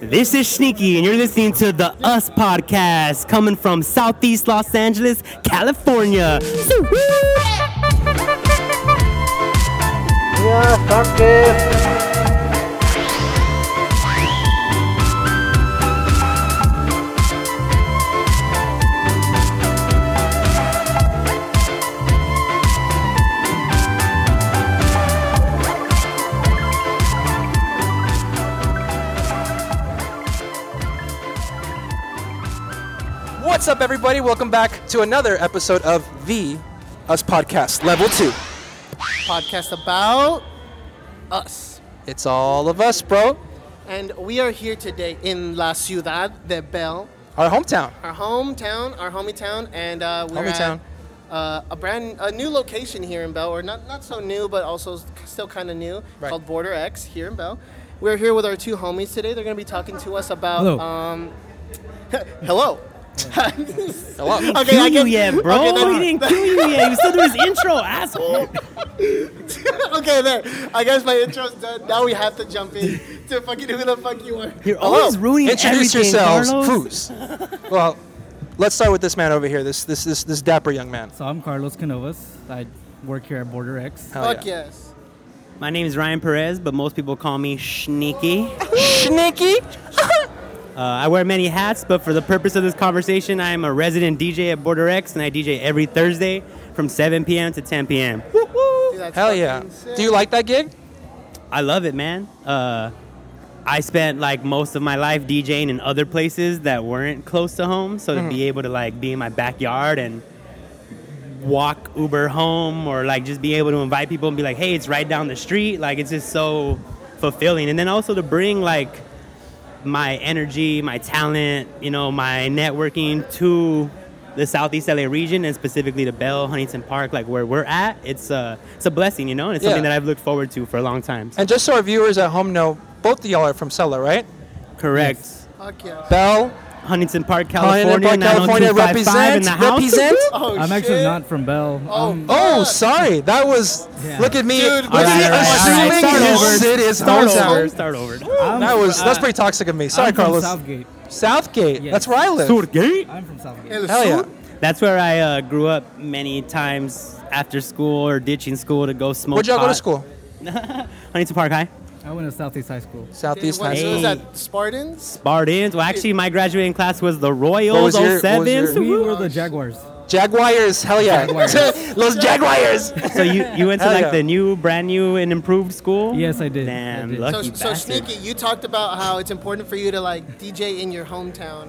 This is Sneaky, and you're listening to the Us Podcast, coming from Southeast Los Angeles, California. Yeah, fuck it. What's up, everybody? Welcome back to another episode of the Us Podcast, Level 2. Podcast about us. It's all of us, bro. And we are here today in La Ciudad de Bell, Our hometown. our hometown, our homie town, and we're Homie-town. at a new location here in Bell, or not so new, but also still kind of new, Right. called Border X here in Bell. We're here with our two homies today. They're going to be talking to us about... Hello. Hello. Hello. Okay, Kill I you guess, yet, bro. okay, He didn't kill you yet. He was still doing his intro, asshole. okay, there. I guess my intro's done. Now we have to jump in to fucking who the fuck you are. You're always ruining Introduce everything, yourselves, Carlos. who's? Well, let's start with this man over here, this dapper young man. So I'm Carlos Canovas. I work here at Border X. Hell Fuck yeah. yes. My name is Ryan Perez, but most people call me Sneaky. Sneaky. I wear many hats, but for the purpose of this conversation, I am a resident DJ at Border X, and I DJ every Thursday from 7 p.m. to 10 p.m. Dude, that's Hell yeah. fucking sick. Do you like that gig? I love it, man. I spent like most of my life DJing in other places that weren't close to home, so to be able to like be in my backyard and walk Uber home, or like just be able to invite people and be like, hey, it's right down the street, like it's just so fulfilling. And then also to bring like my energy, my talent, you know, my networking to the Southeast LA region, and specifically to Bell, Huntington Park, like where we're at, it's a blessing, you know, and it's something Yeah. that I've looked forward to for a long time. And just so our viewers at home know, both of y'all are from Sella, right? Correct. Fuck yeah. Bell, Huntington Park, Huntington California, Park, California, 90255 in the house. represent. Oh, I'm shit. actually not from Bell. Oh, Oh, fuck. sorry. That was. Yeah. Look at me. Dude, look at me all right, assuming start his over. city is Start hometown. over. Start over. That's pretty toxic of me. Sorry, I'm from Carlos. Southgate. Southgate. Yes. That's where I live. Surgate? I'm from Southgate. El Hell yeah. Sur? That's where I grew up many times after school or ditching school to go smoke Where'd y'all go to pot. school? Huntington Park High. I went to Southeast High School. Southeast What High Hey. was School. that? Spartans? Spartans. Well, actually, my graduating class was the What Royals was your- what was 07s. your- We were the Jaguars. Jaguars. Hell yeah. Jaguars. Los Jaguars. So you went to Hell like yeah. the new, brand new and improved school? Yes, I did. Damn, I did. lucky So bastard. Sneaky, you talked about how it's important for you to like DJ in your hometown,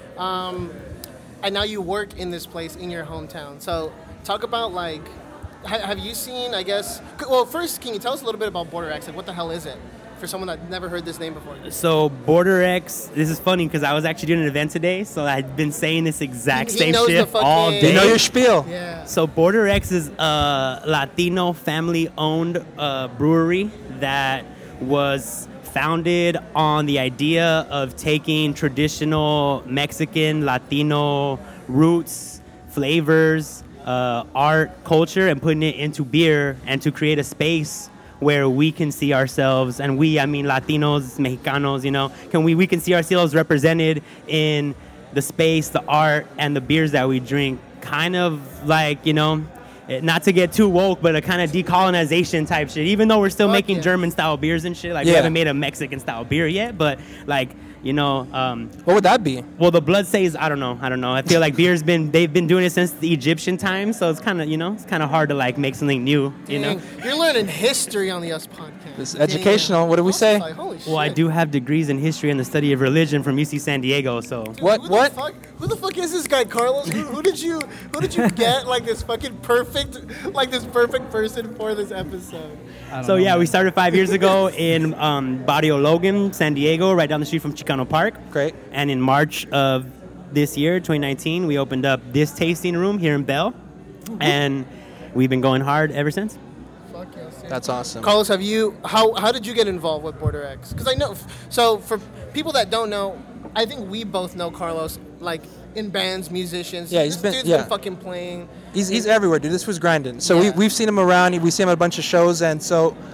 and now you work in this place in your hometown. So talk about like, have you seen? I guess. Well, first, can you tell us a little bit about Border X? Like, what the hell is it? For someone that never heard this name before. So Border X, this is funny because I was actually doing an event today, so I've been saying this exact He same knows the shit all fucking- day. You know your spiel. Yeah. So Border X is a Latino family-owned brewery that was founded on the idea of taking traditional Mexican, Latino roots, flavors, art, culture, and putting it into beer, and to create a space where we can see ourselves, and I mean Latinos, Mexicanos, you know, we can see ourselves represented in the space, the art, and the beers that we drink. Kind of like, you know, not to get too woke, but a kind of decolonization type shit. Even though we're still Fuck making yeah. German-style beers and shit, like we Yeah. haven't made a Mexican-style beer yet, but like, you know, What would that be? well, the blood says, I don't know. I feel like they've been doing it since the Egyptian times, so it's kind of, you know, it's kind of hard to like make something new, you know? Dang, you're learning history on the Us podcast. It's Damn. educational. What did we I was say? like, holy Well, I shit. do have degrees in history and the study of religion from UC San Diego, so. What? Who What? The fuck, who the fuck is this guy, Carlos? Who did you get like this fucking perfect person for this episode? I don't So know, yeah, man. we started 5 years ago in Barrio Logan, San Diego, right down the street from Chicano Park. Great. And in March of this year, 2019, we opened up this tasting room here in Bell, and we've been going hard ever since. Fuck yes. That's awesome. Carlos, how did you get involved with Border X? Because I know, so for people that don't know, I think we both know Carlos, like in bands, musicians. Yeah, he's This been- dude's yeah. been fucking playing. He's everywhere, dude. This was grinding. So Yeah. we've seen him around. We see him at a bunch of shows, and so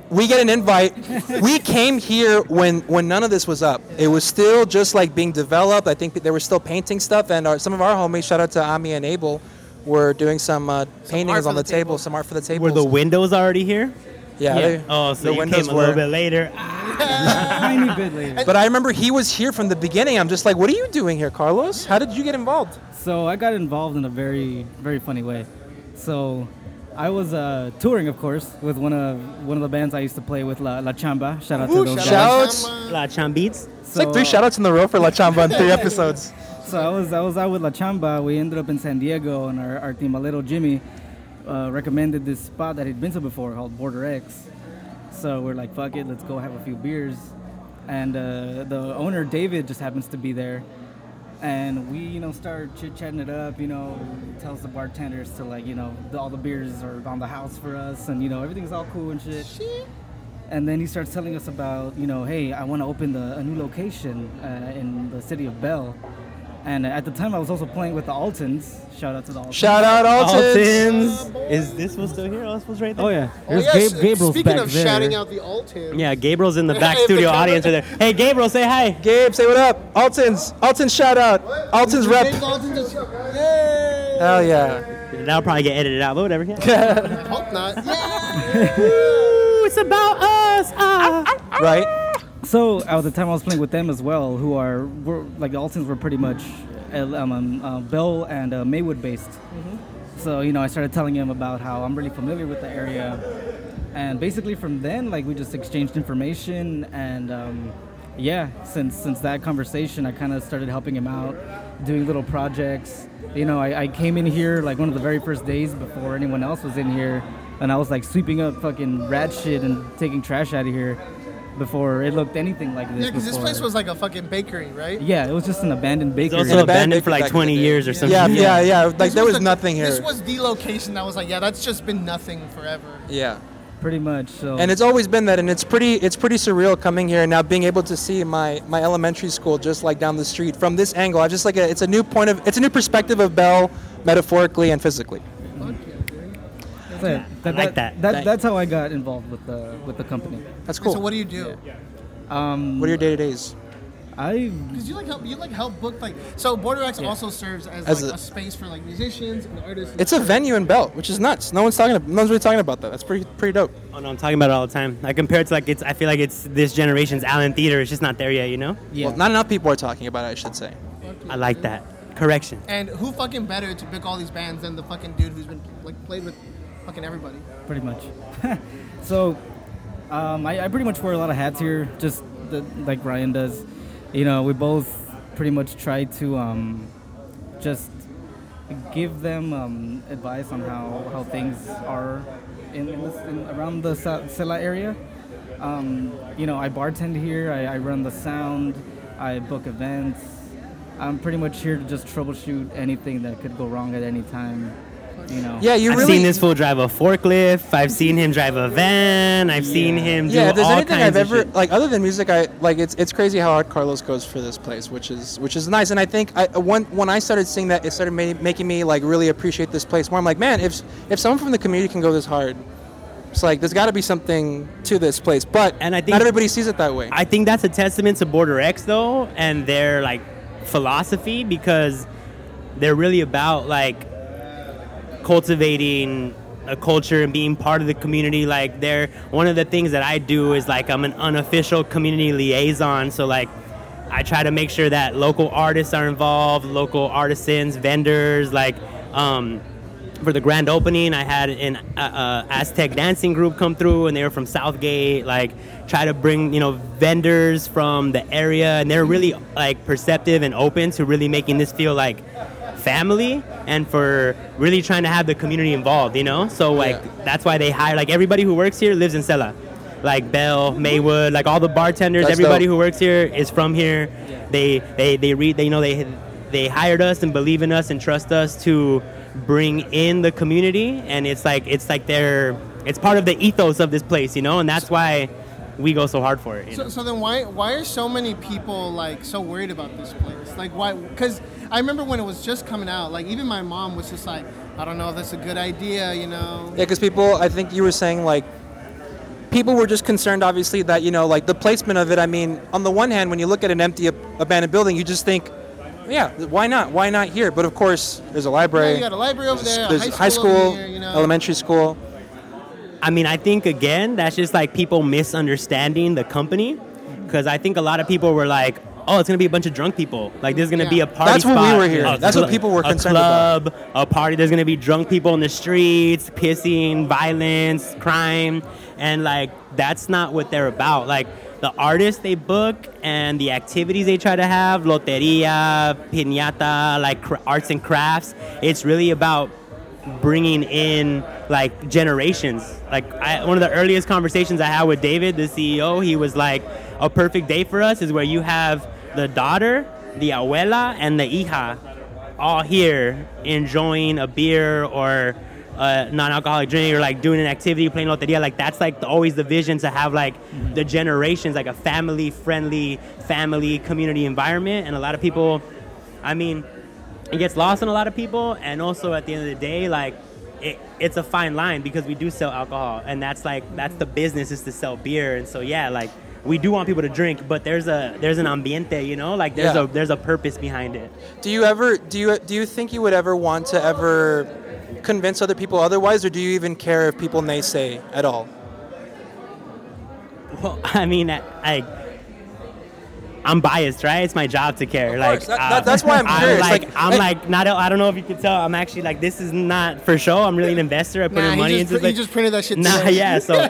we get an invite. We came here when none of this was up. It was still just like being developed. I think that they were still painting stuff, and some of our homies, shout out to Ami and Abel, were doing some paintings art on for the the table, table. some art for the table. Were the windows already here? yeah. They, Oh, so the you windows came a little were. bit later. Tiny bit later. But I remember he was here from the beginning. I'm just like, what are you doing here, Carlos? How did you get involved? So I got involved in a very, very funny way. So I was touring, of course, with one of the bands I used to play with, La Chamba. Shout out to Ooh, those shout guys. out. Shouts. La Chambeats. It's like 3 shout-outs in the row for La Chamba in 3 episodes. So I was out with La Chamba. We ended up in San Diego, and our timalero Jimmy recommended this spot that he'd been to before called Border X. So we're like, fuck it, let's go have a few beers. And the owner David just happens to be there, and we start chit chatting it up. Tells the bartenders to all the beers are on the house for us, and everything's all cool and shit. And then he starts telling us about hey, I want to open a new location in the city of Bell. And at the time, I was also playing with the Altons. Shout out to the Altons. Shout out Altons. Altons. Is this one still here? Altons right there? Oh yeah, Oh, there's yes. Gabriel's Speaking back of there. shouting out the Altons. Yeah, Gabriel's in the back If the studio camera- audience right there. Hey, Gabriel, say hi. Gabe, say what up. Altons shout out. Altons rep. Yay! Hell yeah. That'll probably get edited out, but whatever. Yeah. Hope not. Ooh, it's about us. Right? So at the time, I was playing with them as well, who were like the Altons were pretty much Bell and Maywood based. So I started telling him about how I'm really familiar with the area, and basically from then, like, we just exchanged information, and since that conversation, I kind of started helping him out, doing little projects. I came in here like one of the very first days before anyone else was in here, and I was like sweeping up fucking rat shit and taking trash out of here before it looked anything like this. Yeah, because this before. place was like a fucking bakery, right? Yeah, it was just an abandoned It's bakery. also a bad abandoned for bakery like back in 20 the day. years or something. Yeah. Like This there was the- nothing here. This was the location that was like, yeah, that's just been nothing forever. Yeah. Pretty much. So. And it's always been that, and it's pretty surreal coming here and now being able to see my elementary school just like down the street from this angle. I just it's a new perspective of Bell, metaphorically and physically. That's it. I like that. That's how I got involved with the company. That's cool. So what do you do? What are your day-to-days? Because you help book so Border X also serves as a- a space for like musicians and artists. And It's a venue in Bell, which is nuts. No one's really talking about that. That's pretty dope. Oh no, I'm talking about it all the time. I compare it to I feel like it's this generation's Allen Theater. It's just not there yet, Yeah. Well, not enough people are talking about it, I should say. I like that. Correction. And who fucking better to pick all these bands than the fucking dude who's been played with fucking everybody? Pretty much. So, I pretty much wear a lot of hats here, just like Ryan does. We both pretty much try to just give them advice on how things are around the Sela area. I bartend here. I run the sound. I book events. I'm pretty much here to just troubleshoot anything that could go wrong at any time. Yeah, you I've really. seen this fool drive a forklift. I've seen him drive a van. I've seen him do Yeah, if there's all anything kinds I've of ever shit. other than music, it's crazy how hard Carlos goes for this place, which is nice. And I think when I started seeing that, it started making me like really appreciate this place more. I'm like, man, if someone from the community can go this hard, it's like there's got to be something to this place. But And I think- not everybody sees it that way. I think that's a testament to Border X though, and their philosophy, because they're really about cultivating a culture and being part of the community. They're one of the things that I do is I'm an unofficial community liaison. So I try to make sure that local artists are involved, local artisans, vendors. For the grand opening, I had an Aztec dancing group come through, and they were from Southgate. Try to bring vendors from the area, and they're really perceptive and open to really making this feel like family, and for really trying to have the community involved. So that's why they hire everybody who works here lives in Sela, Bell, Maywood, all the bartenders. That's everybody dope. who works here is from here. They hired us and believe in us and trust us to bring in the community, and it's part of the ethos of this place, and that's why we go so hard for it. So then why are so many people so worried about this place? Why? Because I remember when it was just coming out, even my mom was just I don't know if that's a good idea, Yeah, because people, I think you were saying people were just concerned, obviously, that, you know, like the placement of it. I mean, on the one hand, when you look at an empty abandoned building, you just think, yeah, why not? Why not here? But of course, there's a library. You got a library over there, There's a high school, over here, you know. elementary school. I mean, I think, again, that's just like people misunderstanding the company. Because I think a lot of people were like, oh, it's going to be a bunch of drunk people. Like, there's going to be a party That's spot. what we were hearing. That's what people were concerned about. A club, a party. There's going to be drunk people in the streets, pissing, violence, crime. And, like, that's not what they're about. Like, the artists they book and the activities they try to have, loteria, piñata, like arts and crafts, it's really about bringing in like generations. Like one of the earliest conversations I had with David, the CEO, he was like, a perfect day for us is where you have the daughter, the abuela, and the hija all here enjoying a beer or non-alcoholic drink or like doing an activity, playing loteria. Like that's like always the vision, to have like the generations, like a family-friendly, family community environment. And a lot of people, I mean, it gets lost on a lot of people. And also at the end of the day, like it's a fine line, because we do sell alcohol, and that's the business, is to sell beer. And so yeah, like we do want people to drink, but there's an ambiente, you know, like there's a purpose behind it. Do you think you would ever want to ever convince other people otherwise, or do you even care if people naysay at all? Well, I mean, I'm biased, right? It's my job to care. Of course. That's why I'm curious. I don't know if you can tell. I'm actually like, this is not for show. I'm really an investor. I put in money into it. You just printed that shit. Yeah. So,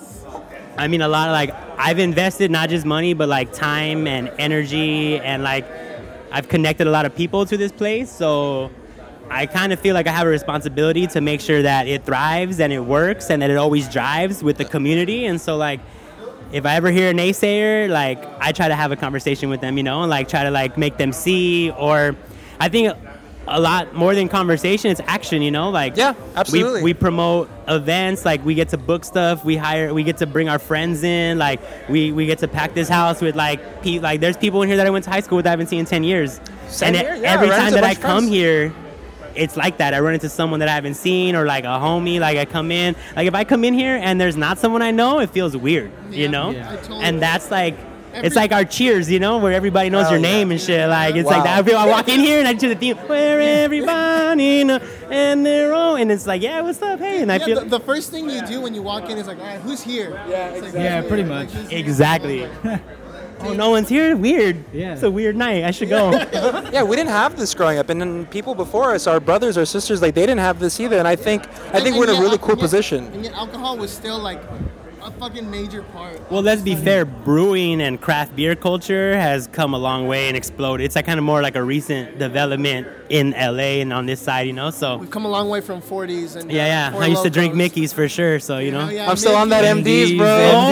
I mean, a lot of like, I've invested not just money, but like time and energy, and like, I've connected a lot of people to this place. So, I kind of feel like I have a responsibility to make sure that it thrives and it works and that it always drives with the community. And so, like, if I ever hear a naysayer, like, I try to have a conversation with them, you know, and like try to like make them see. Or I think a lot more than conversation, it's action, you know, like, yeah, absolutely. We promote events, like we get to book stuff, we get to bring our friends in, like we get to pack this house with like there's people in here that I went to high school with that I haven't seen in 10 years. Same and here, yeah, every I time that I friends. come here, it's like that. I run into someone that I haven't seen, or like a homie. Like I come in, like if I come in here and there's not someone I know, it feels weird, you know? Yeah. And that's like, it's like our cheers, you know, where everybody knows your name and shit. Like it's like that. I walk in here and I do the theme, where everybody knows and they're all, and it's like, yeah, what's up, hey? And I feel the first thing you do when you walk in is like, all right, who's here? Yeah, It's exactly. Yeah, pretty much. exactly. Oh, no one's here? Weird. Yeah. It's a weird night. I should go. Yeah, we didn't have this growing up, and then people before us, our brothers, our sisters, like they didn't have this either. And I think we're in a really cool position. And yet alcohol was still like a fucking major part. Well, let's be fair. Brewing and craft beer culture has come a long way and exploded. It's like kind of more like a recent development in LA and on this side, you know. So We've come a long way from 40s and yeah. Four I used to drink Locos. Mickey's for sure. So you know. Yeah, I'm still on that Mickey. MDs, bro.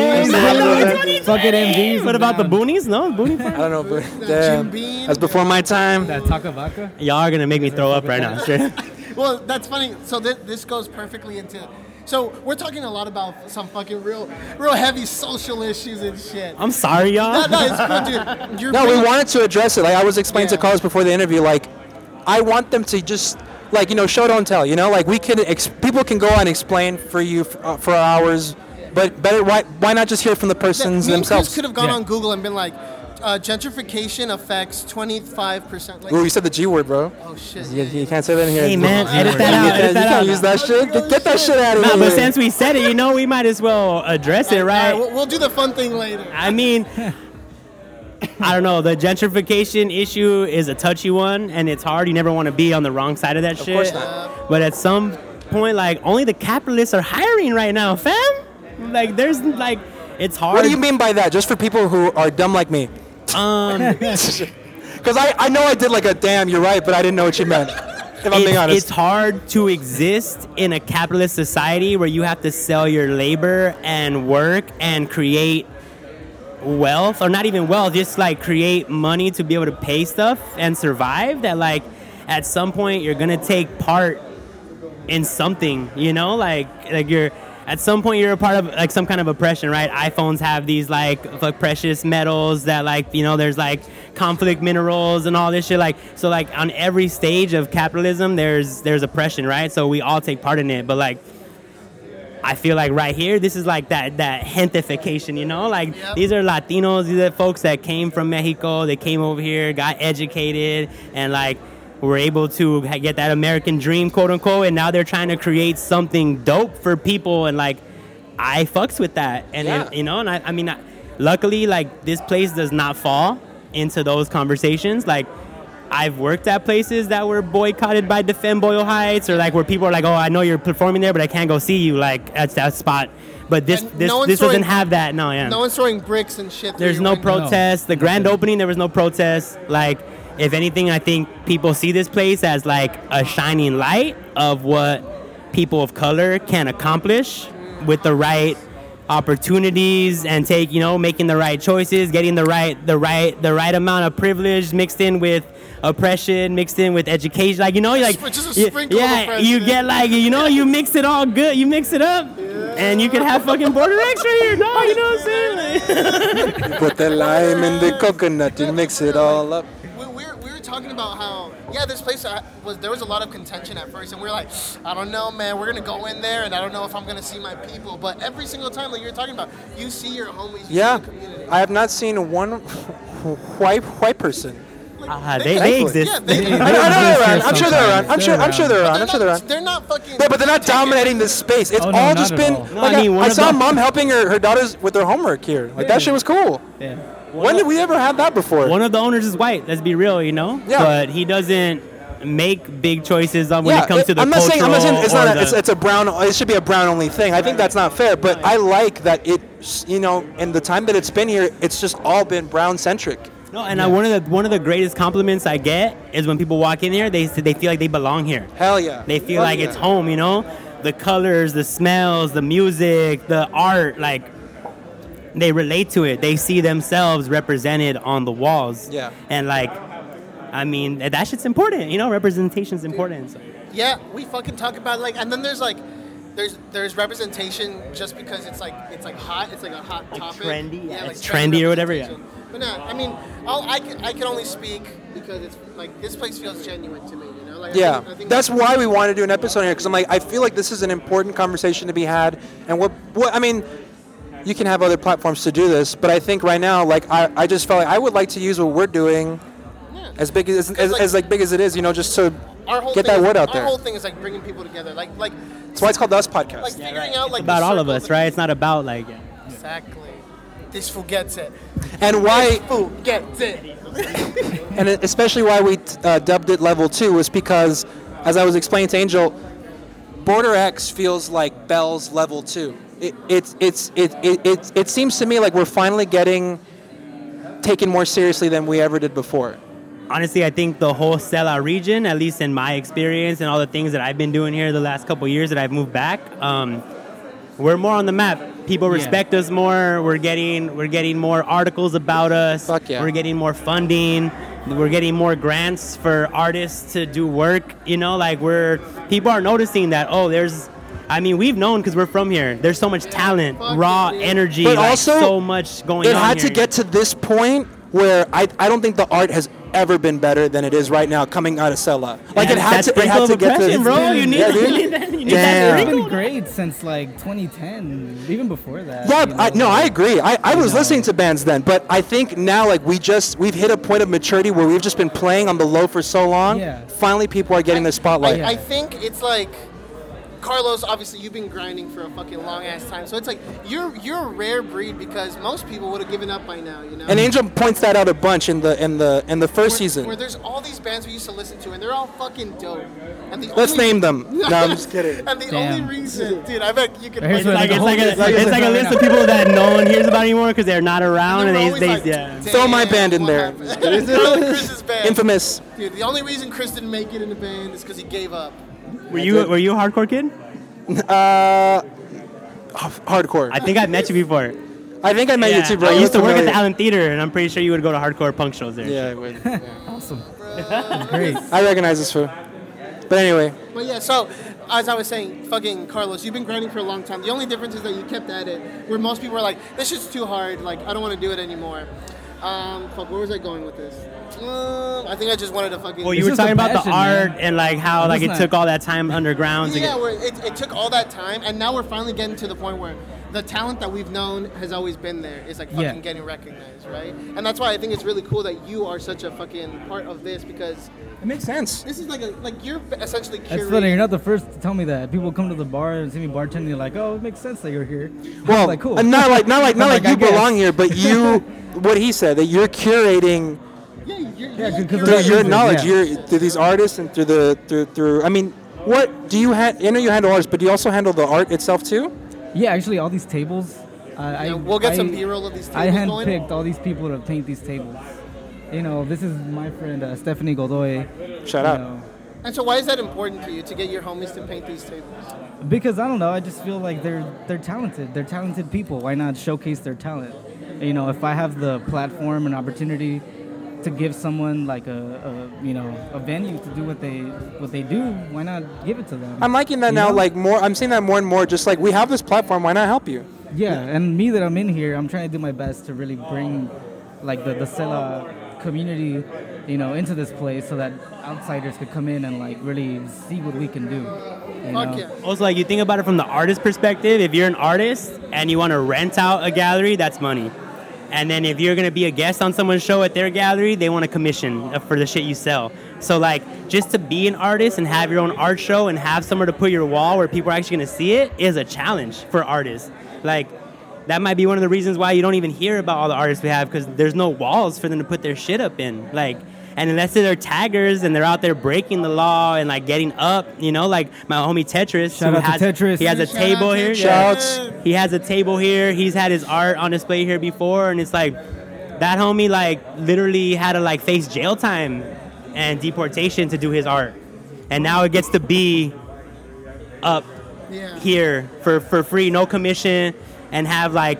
MDs. Fucking MDs. What about the boonies? No, boonie. I don't know, but Jim damn, Beam. that's before my time. That Taco Vaca? Y'all are gonna make me throw up right now. Straight. Well, that's funny. So this goes perfectly into. So we're talking a lot about some fucking real heavy social issues and shit. I'm sorry, y'all. No, it's cool, dude. You're No, we bringing- wanted to address it. Like I was explaining to Yeah. Carlos before the interview, like I want them to just like, you know, show don't tell. You know, like we can people can go and explain for you for hours, but better why not just hear from the persons Me and themselves? Chris could have gone Yeah. on Google and been like, gentrification affects 25%. Like, Ooh, you said the G word, bro. oh shit. You can't say that in here. Hey man, edit You that out. can't- Edit you that can't out. use that shit. Get that shit out of Nah, here. but since we said it, you know, we might as well address it, All right? we'll do the fun thing later. I mean, I don't know. The gentrification issue is a touchy one, and it's hard. You never want to be on the wrong side of that shit. course not. But at some point, like, only the capitalists are hiring right now, fam. Like, there's like, it's hard. What do you mean by that? Just for people who are dumb like me. Because I know I did like a damn, you're right, but I didn't know what you meant. If I'm being honest. It's hard to exist in a capitalist society where you have to sell your labor and work and create wealth, or not even wealth, just like create money to be able to pay stuff and survive. That like at some point you're gonna take part in something, you know, like you're at some point you're a part of like some kind of oppression, right? iPhones have these like precious metals that like, you know, there's like conflict minerals and all this shit. Like, so like on every stage of capitalism, there's oppression, right? So we all take part in it. But like, I feel like right here, this is like that gentrification, you know? Like, these are Latinos, these are folks that came from Mexico, they came over here, got educated, and like, were able to get that American dream, quote unquote, and now they're trying to create something dope for people, and like, I fucks with that. And, you know, and I mean, luckily, like, this place does not fall into those conversations. Like, I've worked at places that were boycotted by Defend Boyle Heights, or like where people are like, oh, I know you're performing there, but I can't go see you, like, at that spot. But this doesn't have that. No, yeah. No one's throwing bricks and shit. There's no protest. The grand opening, there was no protest. Like, if anything, I think people see this place as like a shining light of what people of color can accomplish with the right opportunities and take, you know, making the right choices, getting the right amount of privilege mixed in with oppression, mixed in with education. Like, you know, like, just a sprinkle of oppression. you get like, you know, you mix it all good, you mix it up, and you can have fucking Border X right here. No, you know what I'm saying? Like, Put the lime in the coconut and mix it all up. We were talking about how, this place there was a lot of contention at first, and we were like, I don't know, man, we're gonna go in there, and I don't know if I'm gonna see my people. But every single time, like you were talking about, you see your homies, you see the community. I have not seen one white person. they exist. Yeah, they I know they're around. I'm sure they're around. I'm sure they're around. They're not fucking. But they're not dominating this space. It's Oh, no, all not just at been. all. No, Like, I mean, I saw mom helping her daughters with their homework here. Like, that shit was cool. Yeah. When did we ever have that before? One of the owners is white. Let's be real, you know. Yeah. But he doesn't make big choices on when it comes to the I'm not saying it's cultural not. or It's a brown. It should be a brown only thing. I think that's not fair. But I like that it. You know, in the time that it's been here, it's just all been brown centric. No, and one of the greatest compliments I get is when people walk in here, they feel like they belong here. Hell yeah. They feel like it's home, you know? The colors, the smells, the music, the art, like, they relate to it. They see themselves represented on the walls. Yeah. And, like, I mean, that shit's important, you know? Representation's important. So. Yeah, we fucking talk about like, and then there's like, there's representation just because it's like hot. It's like a hot topic. Trendy, yeah, like it's trendy or whatever, yeah. But no, I mean, I can only speak because it's like this place feels genuine to me. You know, like Yeah, I think that's why we want to do an episode here, because I'm like, I feel like this is an important conversation to be had, and what I mean, you can have other platforms to do this, but I think right now, like, I just felt like I would like to use what we're doing, as big as big as it is, you know, just to get that word out there. Our whole thing is like bringing people together, like That's why it's called the Us Podcast. like figuring out like It's about the all of circle us, right? It's not about, like... Exactly. This fool gets it. And why, This fool gets it. and especially why we dubbed it Level 2 was because, as I was explaining to Angel, Border X feels like Bell's Level 2. It seems to me like we're finally getting taken more seriously than we ever did before. Honestly, I think the whole Stella region, at least in my experience and all the things that I've been doing here the last couple of years that I've moved back, we're more on the map. People respect us more. We're getting more articles about us. Fuck yeah. We're getting more funding. We're getting more grants for artists to do work. You know, like people are noticing that. Oh, we've known because we're from here. There's so much talent, raw energy, But like also, so much going on. It had here. to get to this point where I don't think the art has ever been better than it is right now coming out of Sela. Like, it had to get to bro. You need, Yeah, dude. you need that. You need Damn. that It's sprinkle. been great since like 2010, even before that. Yeah, you know. I agree. I was know. listening to bands then, but I think now, like, we've hit a point of maturity where we've just been playing on the low for so long. Yeah. Finally, people are getting the spotlight. I think it's like, Carlos, obviously you've been grinding for a fucking long ass time, so it's like you're a rare breed because most people would have given up by now, you know. And Angel points that out a bunch in the first season. Where there's all these bands we used to listen to, and they're all fucking dope. And Let's name them. No, I'm just kidding. And the Damn. only reason, dude, I bet you can. Here's It's what like, the it's whole- like a, it's like it's like a list of people that no one hears about anymore because they're not around, and we're they always like, yeah. Throw my band in what there. happened? Throw Chris's band. Infamous. Dude, the only reason Chris didn't make it in the band is because he gave up. Were you a hardcore kid? Hardcore. I think I met you before. I think I met you too, bro. I You used to look work at the familiar. Allen Theater, and I'm pretty sure you would go to hardcore punk shows there. Yeah, I would. Awesome. Great. I recognize this fool. But anyway, But yeah, so as I was saying, fucking Carlos, you've been grinding for a long time. The only difference is that you kept at it, where most people are like, this shit's too hard, like, I don't want to do it anymore. Fuck, where was I going with this? I think I just wanted to fucking. Well, you It's were just talking a about the passion, art man. and like how like It's it not- took all that time underground to Yeah, get. where it took all that time, and now we're finally getting to the point where the talent that we've known has always been there is like fucking Yeah. getting recognized, right? And that's why I think it's really cool that you are such a fucking part of this, because It makes sense. this is like you're essentially curating. That's funny. You're not the first to tell me that. People come to the bar and see me bartending. They're like, "Oh, it makes sense that you're here." Well, I'm like, cool. not like I'm you I guess. belong here, but you. What he said, that you're curating Yeah, Yeah, 'cause of through that your reason, knowledge, yeah. you're through these artists and through. I mean, what do you have? I know you handle artists, but do you also handle the art itself too? Yeah, actually, all these tables. Yeah, we'll get some B-roll of these I tables going. handpicked all these people to paint these tables. You know, this is my friend Stephanie Godoy. Shout you out. know. And so, why is that important to you to get your homies to paint these tables? Because I don't know, I just feel like they're talented. They're talented people. Why not showcase their talent? You know, if I have the platform and opportunity to give someone like a venue to do what they do, why not give it to them? I'm liking that You now. know? Like more, I'm seeing that more and more. Just like we have this platform, why not help you? Yeah, and me that I'm in here, I'm trying to do my best to really bring like the Sela community, you know, into this place so that outsiders could come in and like really see what we can do. You Fuck know? yeah. Also, like you think about it from the artist perspective. If you're an artist and you want to rent out a gallery, that's money. And then if you're gonna be a guest on someone's show at their gallery, they want a commission for the shit you sell. So like, just to be an artist and have your own art show and have somewhere to put your wall where people are actually gonna see it is a challenge for artists. Like, that might be one of the reasons why you don't even hear about all the artists we have, because there's no walls for them to put their shit up in. Like, and unless they're taggers and they're out there breaking the law and like getting up, you know, like my homie Tetris. Shout who out to has, Tetris. He has a Shout table out here. to yeah. Shouts. He has a table here. He's had his art on display here before, and it's like that homie like literally had to like face jail time and deportation to do his art, and now it gets to be up Yeah. here for free, no commission, and have like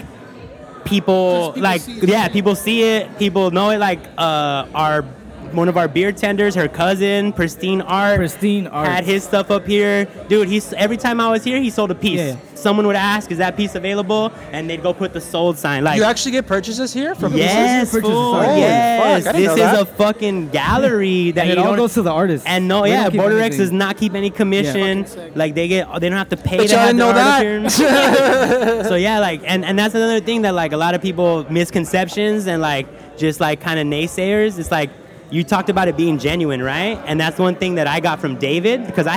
people, Just people like see it. yeah, people see it, people know it. Like our one of our beer tenders, her cousin, Pristine Art, had his stuff up here, dude. He's every time I was here, he sold a piece. Yeah. Someone would ask, "Is that piece available?" And they'd go put the sold sign. Like, You actually get purchases here from yes, purchases? fool, Holy yes. fuck, I didn't This know is that. a fucking gallery that And you it all don't. goes to the artist. And no, We yeah, don't keep Border X anything. does not keep any commission. Fucking sick. Like they don't have to pay But to y'all have didn't their know art that. appearance. So yeah, like and that's another thing that like a lot of people misconceptions and like just like kind of naysayers. It's like you talked about it being genuine, right? And that's one thing that I got from David, because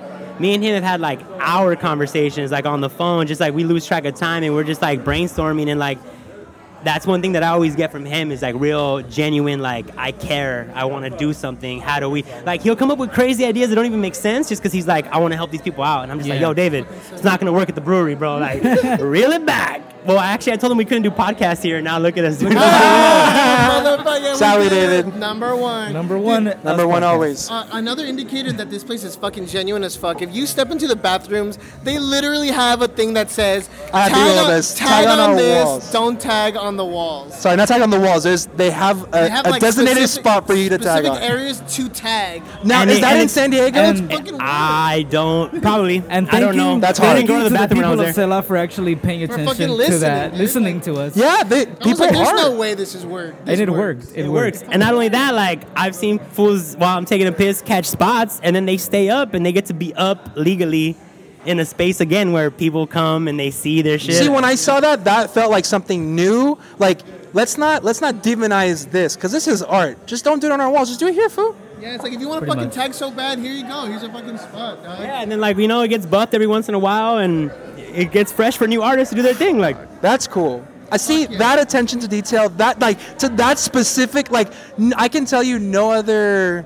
me and him have had like hour conversations like on the phone, just like we lose track of time and we're just like brainstorming, and like that's one thing that I always get from him is like real genuine, like I care, I want to do something. How do we, like he'll come up with crazy ideas that don't even make sense just because he's like, I want to help these people out. And I'm just like, Yeah. yo, David, it's not going to work at the brewery, bro. Like, reel it back. Well, actually, I told him we couldn't do podcasts here. Now look at us doing Motherfucker, we Sorry, did it. David. Number one. Number one. Number one always. Another indicator that this place is fucking genuine as fuck. If you step into the bathrooms, they literally have a thing that says I do all this. tag on our this, walls. don't tag on the walls. Sorry, not tag on the walls. They have They have, a like, designated specific- spot for you to tag specific on. areas to tag. Now, And is it- that and in it's- San Diego? and- Fucking weird. I don't, probably. And I don't know. That's I hard. didn't go to the bathroom when I people was of there. Sela for actually paying fucking attention to listening, that, dude. listening to us. Yeah, I was people like, there's are. no way this is work. And it worked. It works. And not only that, like I've seen fools while I'm taking a piss catch spots, and then they stay up and they get to be up legally in a space again where people come and they see their shit. See, when I saw that, that felt like something new. Like, let's not demonize this, because this is art. Just don't do it on our walls. Just do it here, fool. Yeah, it's like if you want to Pretty fucking much. tag so bad, here you go. Here's a fucking spot, dog. yeah, and then like it gets buffed every once in a while, and it gets fresh for new artists to do their thing. Like That's cool. I see Fuck yeah. that attention to detail, that like to that specific, like I can tell you no other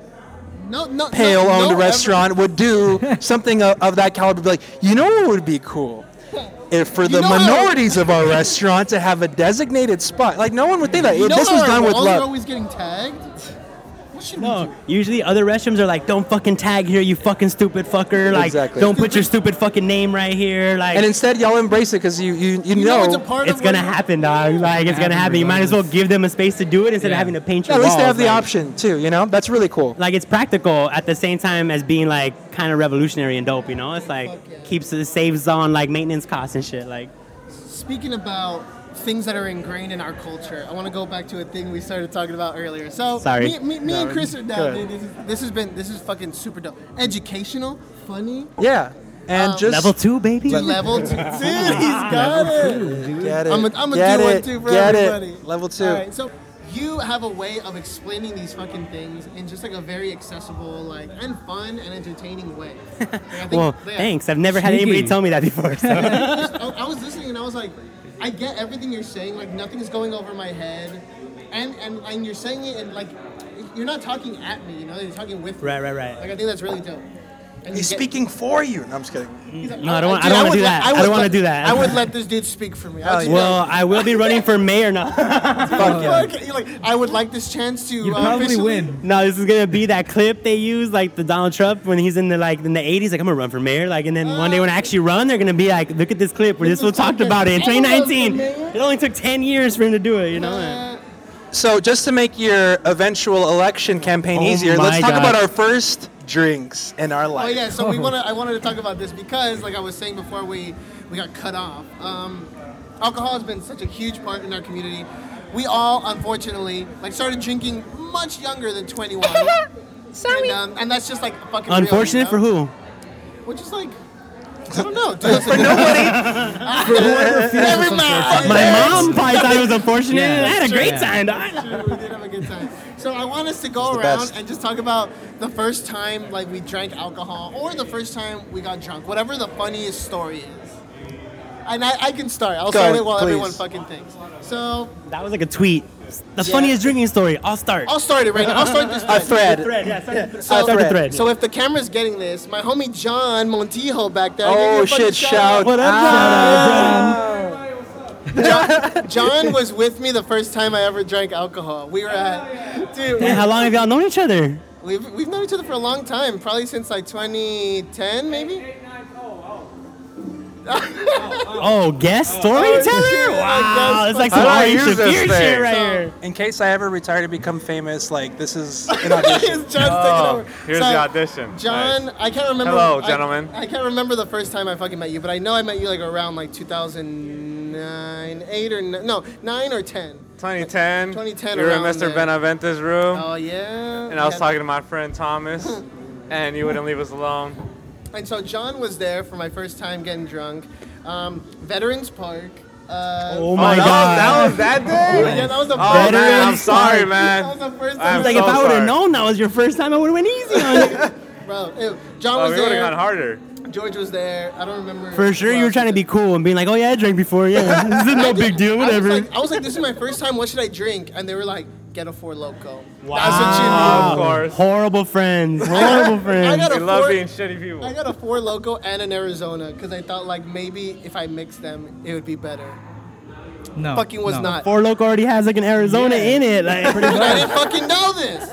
No, pale-owned no, restaurant would do something of that caliber. Be like, you know what would be cool? If for the know how- minorities of our restaurant to have a designated spot. Like, no one would think that. You know This how was our done with walls are love. always getting tagged? What should we no, do? usually other restrooms are like, don't fucking tag here, you fucking stupid fucker. Like, Exactly. don't put your stupid fucking name right here. Like, And instead, y'all embrace it because you You know. know it's a part it's of gonna what- happen, dog. Like, it's gonna happen. You might as well give them a space to do it instead of Yeah. having to paint Yeah, your at least they walls, have the like- option too. You know, that's really cool. Like, it's practical at the same time as being like kind of revolutionary and dope. You know, it's like Fuck yeah. keeps it saves on like maintenance costs and shit. Like, Speaking about things that are ingrained in our culture. I want to go back to a thing we started talking about earlier. So Sorry. me and Chris are down. Dude, this is fucking super dope. Educational, funny. Yeah. And just Level 2, baby. Level 2. Dude, he's got it. get it. I'm gonna get do it. one too for get everybody. It. Level 2. All right, so you have a way of explaining these fucking things in just like a very accessible, like, and fun and entertaining way. Like, I think- Well, yeah. thanks. I've never had Sneaky. anybody tell me that before. So. I was listening and I was like, I get everything you're saying. Like nothing's going over my head, and you're saying it and like you're not talking at me. You know, you're talking with me. Right. Like I think that's really dope. And He's you get- speaking for you. No, I'm just kidding. he's like, No, I don't want- dude, I don't wanna would do let- that. I would don't wanna let- do that. I would let this dude speak for me. I'll just be Well, like, I will be running for mayor now. Fuck yeah. okay, you're like, I would like this chance to You probably officially- win. No, this is gonna be that clip they use, like the Donald Trump when he's in the in the 80s, like I'm gonna run for mayor, like, and then one day when I actually run, they're gonna be like, look at this clip where this was talked about it in I run for 2019. mayor. It only took 10 years for him to do it, you know. So just to make your eventual election campaign Oh easier, my let's talk God. about our first drinks in our Oh life. yeah, so I wanted to talk about this because, like I was saying before we got cut off, alcohol has been such a huge part in our community. We all, unfortunately, like started drinking much younger than 21. Sorry. And that's just like fucking. Unfortunate for who? Which is like, I don't know. Dude, for nobody. Every man. My mom probably thought it was unfortunate. Yeah, I had a great yeah. time, dog. We did have a good time. So I want us to go the around best. and just talk about the first time like we drank alcohol or the first time we got drunk, whatever the funniest story is. And I can start. I'll Go, start it while please. everyone fucking thinks. So That was like a tweet. The Yeah. funniest drinking story. I'll start. I'll start it right now. I'll start this A thread. Thread, yeah, start So- the thread. So if the camera's getting this, my homie John Montijo back there. give you Oh a fucking shit! Shout What up, John was with me the first time I ever drank alcohol. We were at, dude. Man, how long have y'all known each other? We've known each other for a long time, probably since like 2010, maybe. Oh, guest storyteller? shit. Wow, it's like some How do I Ari use this Shafir shit thing? right So- here. In case I ever retire to become famous, like this is an audition. John's taking over. Here's So, the audition. John, Nice. I can't remember. Hello, gentlemen. I can't remember the first time I fucking met you, but I know I met you like around like 2009, 9 or 10. 2010. 2010 We were in around Mr. there. Benavente's room, Oh yeah. and I was Yeah. talking to my friend Thomas, and you wouldn't leave us alone. And so John was there for my first time getting drunk. Veterans Park. Oh my that god. was that day? Yeah, that was the Oh first man, I'm Veterans sorry, Park. man. That was the first I'm time. Like so if I would sorry. have known that was your first time, I would have went easy on you. Bro, John Oh, was we would have gone there. harder. George was there. I don't remember. For sure, who you were else trying to was be cool and being like, "Oh yeah, I drank before. Yeah, this is no big deal. Whatever." I was like, this is my first time. What should I drink? And they were like, get a Four Loko. Wow. That's what you need. Of course. Horrible friends. Horrible friends. I got We a love four- being shitty people. I got a Four Loko and an Arizona because I thought like maybe if I mixed them, it would be better. No. Fucking was no. not. Four Loko already has like an Arizona in it. Like, But I didn't fucking know this.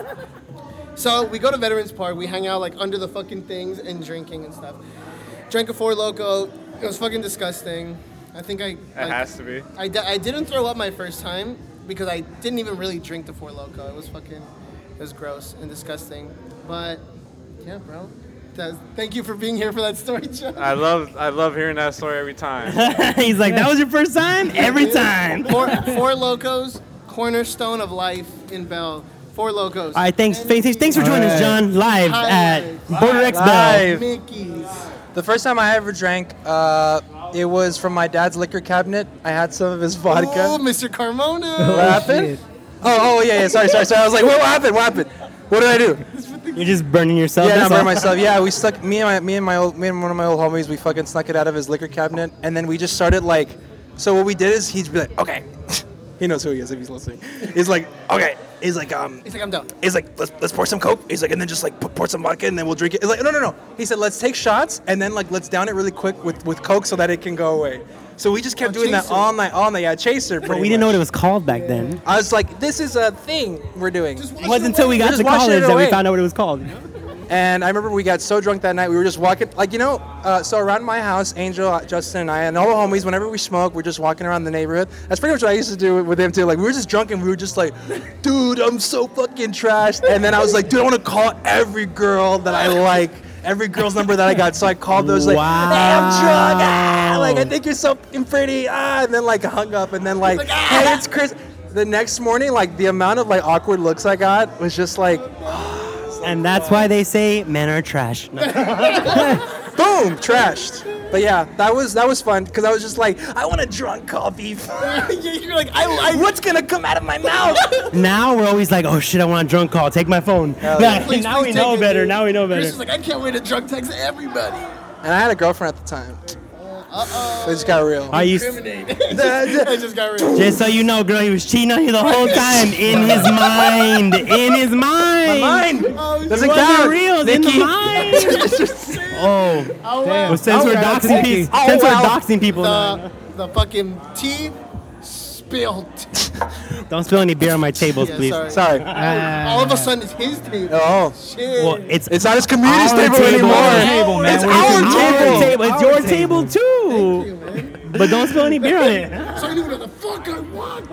So we go to Veterans Park. We hang out like under the fucking things and drinking and stuff. Drank a Four Loko. It was fucking disgusting. I think It has to be. I didn't throw up my first time because I didn't even really drink the Four Loko. It was gross and disgusting. But yeah, bro. Thank you for being here for that story, John. I love hearing that story every time. he's like, "That was your first time? Every time." Four Locos, cornerstone of life in Bell. Four Locos. All right, thanks for joining us, John, live at Highlights. Border X Bell. Live. Mickey's. The first time I ever drank, it was from my dad's liquor cabinet. I had some of his vodka. Oh, Mr. Carmona. What happened? Oh, yeah. Sorry. I was like, what happened? What did I do? You're just burning yourself. Yeah, I that's burned all. myself. Yeah, we stuck me and one of my old homies. We fucking snuck it out of his liquor cabinet, and then we just started like. So what we did is he'd be like, okay, he knows who he is if he's listening. He's like, okay. He's like, He's like, I'm done. He's like, let's pour some Coke. He's like, and then just like pour some vodka, and then we'll drink it. He's like, no. He said, let's take shots, and then like let's down it really quick with Coke so that it can go away. So we just kept doing that Chaser. all night. Yeah, chaser. But we didn't know what it was called back then. I was like, this is a thing we're doing. Just It wasn't until we got just to washing it college that we away. found out what it was called. And I remember we got so drunk that night, we were just walking, so around my house, Angel, Justin, and I, and all the homies, whenever we smoke, we're just walking around the neighborhood. That's pretty much what I used to do with him, too. Like, we were just drunk, and we were just like, dude, I'm so fucking trashed. And then I was like, dude, I want to call every girl that I like every girl's number that I got. So I called those like, Wow. hey, I'm drunk. Ah, like, I think you're so fucking pretty. Ah, and then like hung up, and then like, hey, it's Chris. The next morning, like the amount of like awkward looks I got was just like, And that's why they say men are trash. No. boom, trashed. But yeah, that was fun because I was just like, I want a drunk coffee. You're like, I What's gonna come out of my mouth? Now we're always like, oh shit, I want a drunk call. Take my phone. yeah. Please, Now we please know take it, better. dude. Now we know better. Chris is like, I can't wait to drunk text everybody. And I had a girlfriend at the time. Uh-oh. It just got real. Are you? I just got real. Just so you know, girl, he was cheating on you the whole time in his mind. In his mind. Mine Oh, doesn't It wasn't count. real. It's in the Nikki. mind. Oh. oh, wow. Well, since we're Shout out to doxing Nikki. people, since wow. we're doxing people, The fucking tea spilled. don't spill any beer on my tables, Yeah, please. Sorry. All of a sudden, it's his table. Oh, Shit. Well, it's not his community Our table table. anymore. Our table, man. It's We're our using table. table. It's Our your table. table too. you, man. But don't spill any beer on it. So I knew what the fuck I want.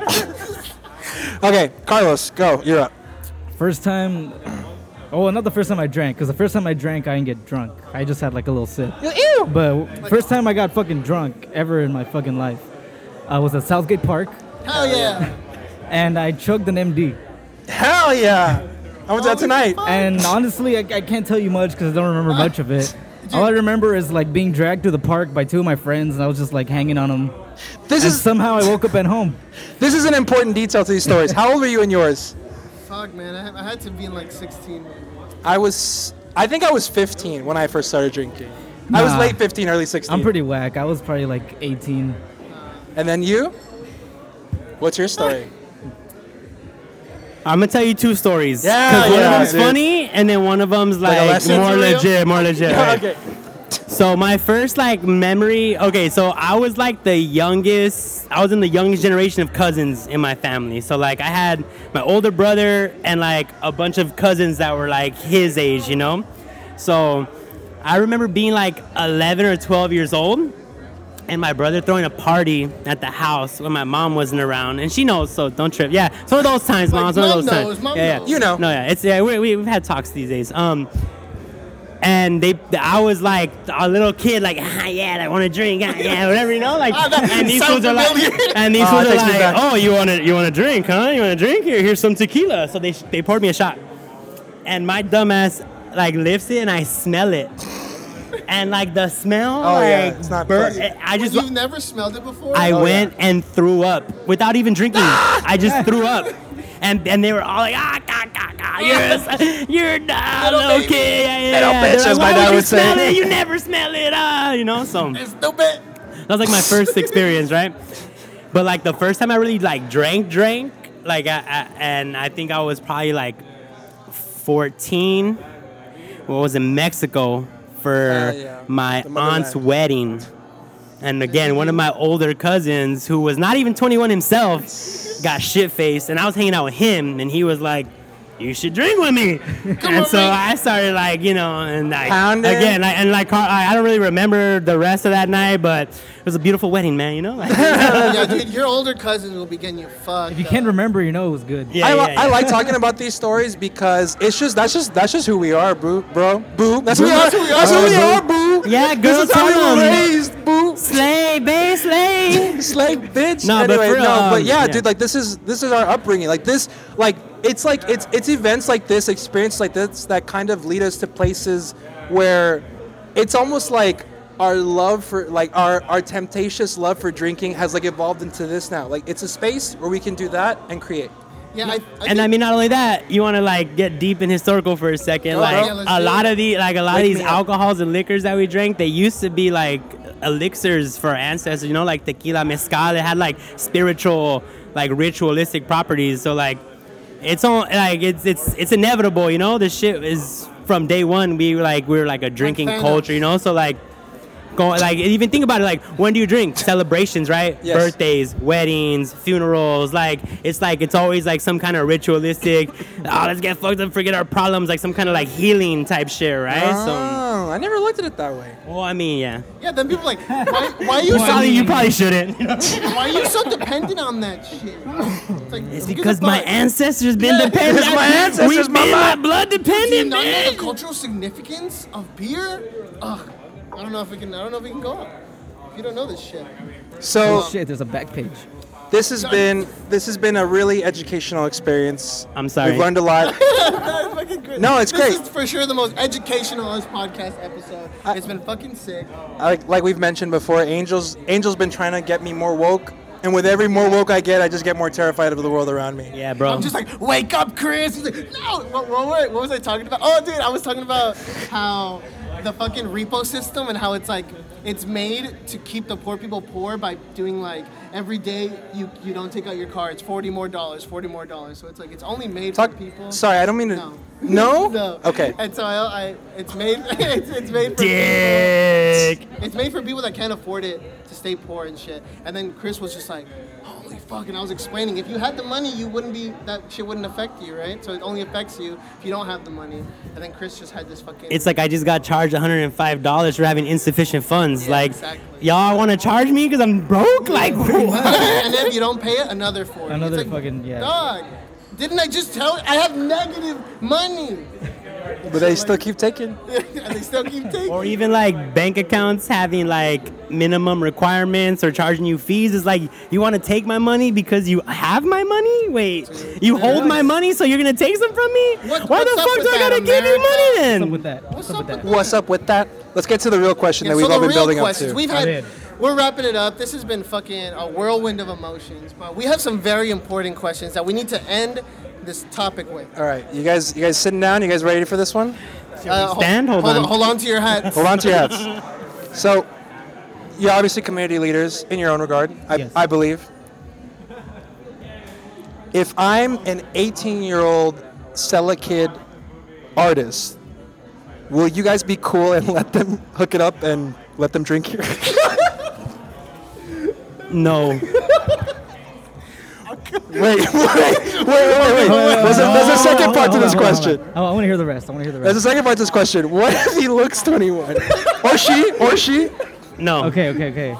Okay, Carlos, go. You're up. First time. Oh, not the first time I drank, because the first time I drank, I didn't get drunk. I just had like a little sip. Ew. But first time I got fucking drunk ever in my fucking life, I was at Southgate Park, Hell yeah. and I chugged an MD. Hell yeah. I went to that tonight. And honestly, I can't tell you much because I don't remember much of it. All I remember is like being dragged to the park by two of my friends, and I was just like hanging on them. This And is somehow I woke up at home. this is an important detail to these stories. How old were you in yours? Fuck, man. I had to be in like 16. I think I was 15 when I first started drinking. I was Nah. late 15, early 16. I'm pretty whack. I was probably like 18. And then you? What's your story? I'm gonna tell you two stories. Yeah, Because one yeah, of them's dude. funny, and then one of them's a like lesson more for real? legit, more legit. right? Okay. So my first like memory, okay, so I was like the youngest, I was in the youngest generation of cousins in my family. So like I had my older brother and like a bunch of cousins that were like his age, you know? So I remember being like 11 or 12 years old and my brother throwing a party at the house when my mom wasn't around, and she knows, so don't trip. Yeah, it's one of those times, Like, mom. It's one of mom those knows, times. mom yeah, knows. yeah. You know. No, yeah, it's yeah. We've had talks these days. And I was like a little kid, like yeah, I want to drink, yeah, whatever, you know, like. And these sounds fools are like, familiar. and these Oh, fools it are takes me like, back. oh, you want to drink, huh? You want to drink? Here's some tequila. So they poured me a shot, and my dumbass like lifts it, and I smell it. And like the smell, Oh, like yeah, it's not pleasant. I just You've never smelled it before? I Oh, went and threw up without even drinking. I just threw up. And they were all like, you're not Little baby. okay. Yeah, Little yeah. bitch, They're as like, my why dad you would say. smell it? You never smell it, you know. So It's stupid. that was like my first experience, right? But like the first time I really like drank, like and I think I was probably like 14. Well, I was in Mexico for yeah. my The motherland. aunt's wedding. And again, one of my older cousins, who was not even 21 himself, got shit-faced, and I was hanging out with him, and he was like, you should drink with me. And so I started like, you know, and like, Pounding. again, I don't really remember the rest of that night, but it was a beautiful wedding, man, you know? Like, Yeah, dude, your older cousins will be getting you fucked If you up. can't remember, you know it was good. yeah, I like talking about these stories because that's just who we are, bro. Boo. That's who we are. That's who we are. That's who we are, boo. Yeah, girl, This is how we tell were 'em. raised, boo. Slay, babe, slay. Slave bitch. No, but anyway, for real, but yeah, yeah. dude, like this is our upbringing. Like this, like it's events like this, experiences like this that kind of lead us to places where it's almost like our love for like our temptatious love for drinking has like evolved into this now. Like it's a space where we can do that and create. Yeah, And I mean, not only that, you want to like get deep and historical for a second. Go, Like bro. Yeah, let's a do lot it. of Wake these me up. alcohols and liquors that we drank, they used to be like elixirs for our ancestors. You know, like tequila, mezcal. It had like spiritual, like ritualistic properties. So like, it's inevitable. You know, this shit is from day one. We were like a drinking Thanos. culture. You know, so like. Even think about it, like, when do you drink? Celebrations, right? Yes. Birthdays, weddings, funerals, it's always like some kind of ritualistic, let's get fucked up, forget our problems, like some kind of like healing type shit, right? So I never looked at it that way. Well, I mean, yeah. Yeah, then people are like, why are you You so probably shouldn't. why are you so dependent on that shit? It's, like, It's who gives because a my fuck? ancestors been Yeah, dependent. because my ancestors, We've been mama. blood Do you dependent, not know man. the cultural significance of beer? Ugh, I don't know if we can go up. If you don't know this shit. So Oh shit, there's a back page. this has been a really educational experience. I'm sorry. We've learned a lot. That's fucking great. No, it's great. This is for sure the most educationalist podcast episode. It's been fucking sick. Like we've mentioned before, Angel's been trying to get me more woke, and with every more woke I get, I just get more terrified of the world around me. Yeah, bro. I'm just like, wake up, Chris. He's like, no. What was I talking about? Oh, dude, I was talking about how the fucking repo system and how it's like it's made to keep the poor people poor by doing like every day you don't take out your car. It's $40 more. So it's like it's only made for people. Sorry, I don't mean to. No. No? No. Okay. And so it's made it's made for Dick. people. It's made for people that can't afford it to stay poor and shit. And then Chris was just like, holy fuck, and I was explaining, if you had the money, that shit wouldn't affect you, right? So it only affects you if you don't have the money. And then Chris just had this fucking... It's like I just got charged $105 for having insufficient funds. Yeah, like, exactly. y'all want to charge me because I'm broke? Like, what? and then if you don't pay it, another 40. Another It's like, fucking, yeah. Dog, didn't I just tell you? I have negative money. But they still keep taking. And they still keep taking. Or even like bank accounts having like minimum requirements or charging you fees. It's like, you want to take my money because you have my money? Wait, you hold my money so you're going to take some from me? Why What's the up fuck with do I that, got to give you America? money What's then? up with that? What's up with What's up with that? Let's get to the real question Yeah, that so we've all the been real building questions. up to. We've had, we're wrapping it up. This has been fucking a whirlwind of emotions, but we have some very important questions that we need to end this topic with. All right, you guys sitting down? You guys ready for this one? Stand? Hold on. Hold on to your hats. Hold on to your hats. So, you're obviously community leaders in your own regard, Yes. I believe. If I'm an 18-year-old Stella Kid artist, will you guys be cool and let them hook it up and let them drink here? No. Wait. There's a second part to this question. I want to hear the rest. There's a second part to this question. What if he looks 21? Or she? No. Okay.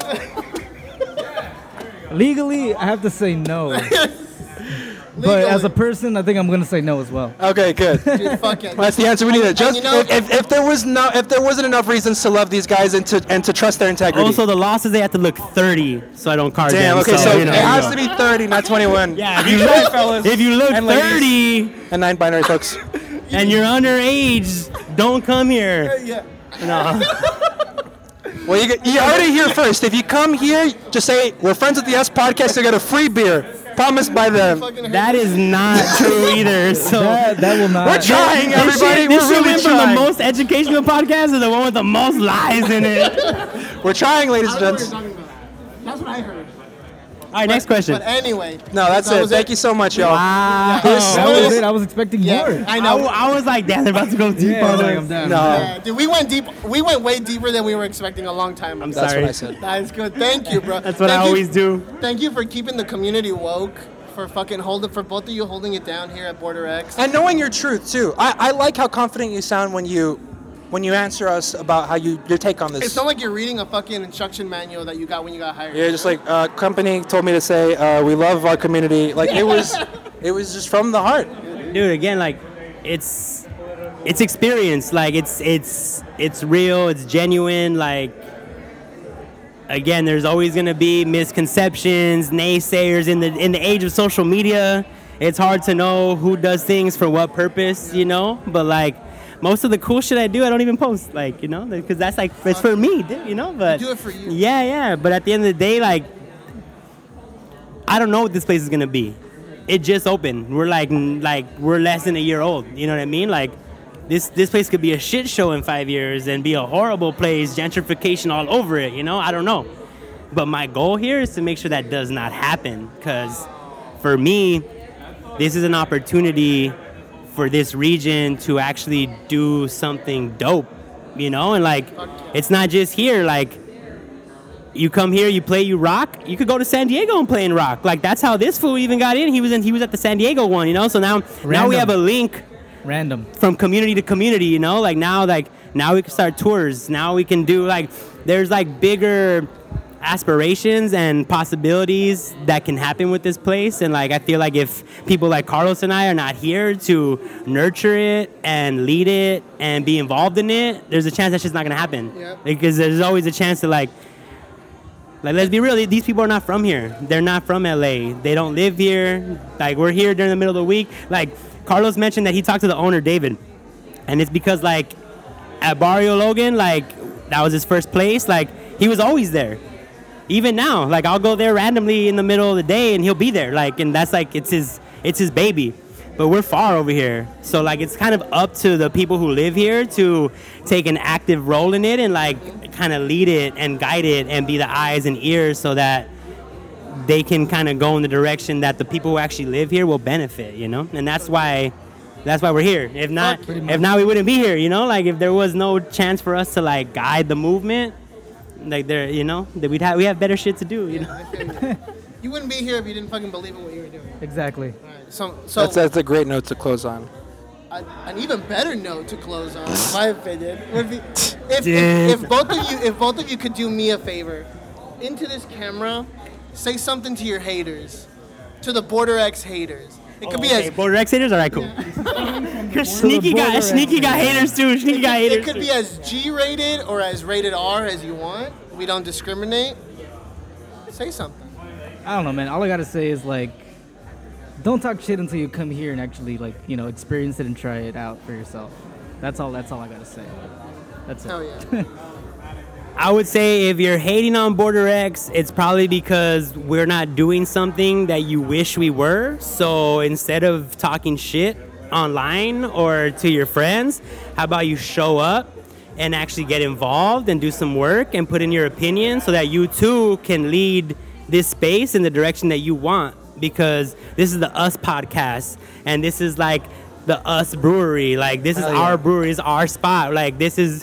Legally, I have to say no. But as a person, I think I'm gonna say no as well. Okay, good. Dude, fuck it. That's the answer we needed. Just you know- if there wasn't enough reasons to love these guys and to trust their integrity. Also, the law says they have to look 30 so I don't card Damn. them. Okay, so you know. it has to be 30, not 21. Yeah, if you look And ladies. 30 And non-binary folks. and you're underage, don't come here. Yeah. No. Well, you heard it here first. If you come here, just say we're friends with the S Podcast. You get a free beer, promised by them. Fucking hurt That me. is not true either. So That will not. We're trying, This everybody. shit- this We're shit really went from trying. the most educational podcast to the one with the most lies in it. We're trying, ladies and I know what gents. you're talking about. That's what I heard. All right, next question. But anyway. No, that's that it. was Thank you so much, y'all. Wow. That was it. I was expecting more. Yeah, I know. I was like, damn, they're about to go deep Yeah, on like, this. I'm down. No, Yeah, dude, we went deep. We went way deeper than we were expecting a long time ago. I'm that's sorry. what I said. That's good. Thank you, bro. That's what Thank I you- always do. Thank you for keeping the community woke. For both of you holding it down here at Border X. And knowing your truth too. I like how confident you sound when you answer us about how your take on this. It's not like you're reading a fucking instruction manual that you got when you got hired. Yeah, just like company told me to say we love our community. Like it was just from the heart. Dude, again, like it's experience. Like it's real. It's genuine. Like again, there's always gonna be misconceptions, naysayers in the age of social media. It's hard to know who does things for what purpose, you know. But like most of the cool shit I do, I don't even post. Like, you know, because that's like it's for me, dude, you know. But You do it for you. Yeah. But at the end of the day, like I don't know what this place is gonna be. It just opened. We're like we're less than a year old. You know what I mean? Like this place could be a shit show in 5 years and be a horrible place, gentrification all over it. You know? I don't know. But my goal here is to make sure that does not happen. Because for me, this is an opportunity for this region to actually do something dope. You know? And like it's not just here. Like you come here, you play, you rock. You could go to San Diego and play and rock. Like that's how this fool even got in. He was at the San Diego one, you know. So now we have a link Random. from community to community, you know. Like now, like now we can start tours. Now we can do like, there's like bigger aspirations and possibilities that can happen with this place. And like, I feel like if people like Carlos and I are not here to nurture it and lead it and be involved in it, there's a chance that's just not going to happen. Yep. Because there's always a chance to like, let's be real, these people are not from here. They're not from LA. They don't live here. Like, we're here during the middle of the week. Like, Carlos mentioned that he talked to the owner, David. And it's because, like, at Barrio Logan, like, that was his first place. Like, he was always there. Even now, like, I'll go there randomly in the middle of the day, and he'll be there. Like, and that's, like, it's his baby. But we're far over here. So, like, it's kind of up to the people who live here to take an active role in it and, like, kind of lead it and guide it and be the eyes and ears so that they can kind of go in the direction that the people who actually live here will benefit, you know? And that's why we're here. If not, we wouldn't be here, you know? Like, if there was no chance for us to, like, guide the movement, like, there, you know, that we have better shit to do, you know? You wouldn't be here if you didn't fucking believe in what you were doing. Exactly. All right. So That's a great note to close on. an even better note to close on, in my opinion, would be if both of you could do me a favor, into this camera, say something to your haters, to the Border X haters. It could be as Border X haters? All right, cool. Sneaky got haters too. Sneaky got haters. It could be as G-rated or as rated R as you want. We don't discriminate. Say something. I don't know, man. All I gotta say is like, don't talk shit until you come here and actually like, you know, experience it and try it out for yourself. That's all I gotta say. That's it. Hell yeah. I would say if you're hating on Border X, it's probably because we're not doing something that you wish we were. So instead of talking shit online or to your friends, how about you show up and actually get involved and do some work and put in your opinion so that you too can lead this space in the direction that you want, because this is the Us podcast and this is like the Us brewery. Like, this is our brewery, this is our spot. Like, this is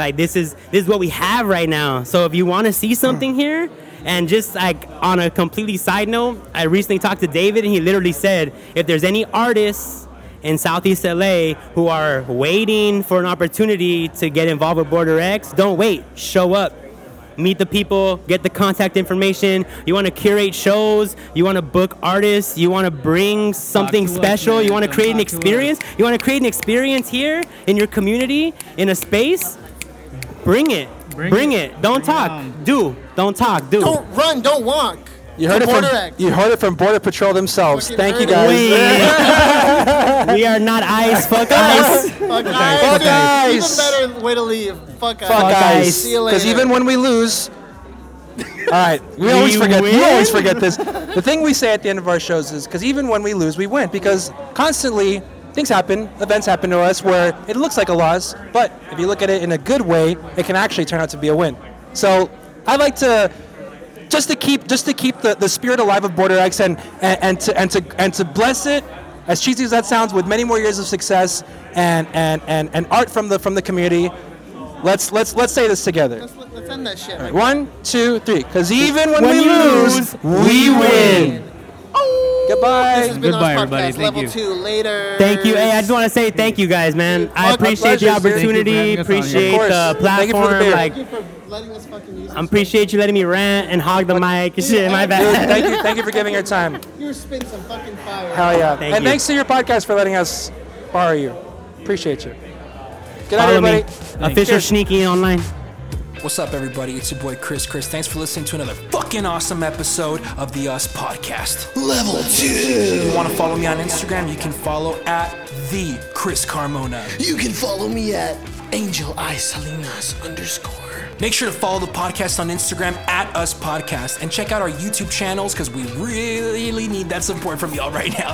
what we have right now. So if you want to see something here, and just like on a completely side note, I recently talked to David and he literally said, if there's any artists in Southeast LA who are waiting for an opportunity to get involved with Border X, don't wait, show up. Meet the people, get the contact information. You want to curate shows, you want to book artists, you want to bring something special, you want to create an experience. You want to create an experience here in your community, in a space, bring it. Bring it. Don't talk. Do. Don't talk. Do. Don't run. Don't walk. You heard it from Border Patrol themselves. Thank you, guys. We are not ICE. Fuck ICE. Fuck Fuck ICE. ICE. Even better way to leave. Fuck ICE. Fuck ICE. See you later. Because even when we lose, all right, we always forget this. The thing we say at the end of our shows is, because even when we lose, we win. Because constantly things happen, events happen to us where it looks like a loss, but if you look at it in a good way, it can actually turn out to be a win. So I like to just to keep the spirit alive of Border X and to bless it, as cheesy as that sounds, with many more years of success and art from the community. Let's say this together. Let's end that shit. Right, 1, 2, 3. Because even when we lose, we win. Goodbye. This has been Goodbye, Us everybody. Podcast, Thank level you. 2. Later. Thank you. Hey, I just want to say thank you guys, man. I appreciate the pleasure, sir. opportunity. Thank you for having us on Appreciate here. Of the course. Thank you for the platform. beer. Like, Thank you for letting us fucking use I this. appreciate you letting me rant and hog the mic and shit. My Dude, bad. thank you for giving your time. You're spitting some fucking fire. Hell yeah. Thank And you. thanks to your podcast for letting us borrow you. Appreciate you. Good night, Follow me. everybody. Official Cheers. Sneaky online. What's up, everybody? It's your boy Chris. Thanks for listening to another fucking awesome episode of the Us Podcast. Level 2. If you want to follow me on Instagram, you can follow at the Chris Carmona. You can follow me at Angel I Salinas _. Make sure to follow the podcast on Instagram at Us Podcast and check out our YouTube channels because we really need that support from y'all right now.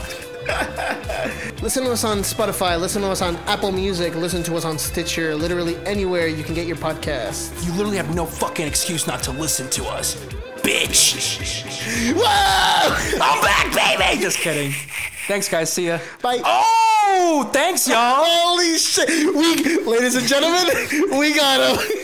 Listen to us on Spotify. Listen to us on Apple Music. Listen to us on Stitcher. Literally anywhere you can get your podcast. You literally have no fucking excuse not to listen to us. Bitch. Whoa! I'm back, baby! Just kidding. Thanks, guys. See ya. Bye. Oh! Thanks, y'all! Holy shit. Ladies and gentlemen, we got him.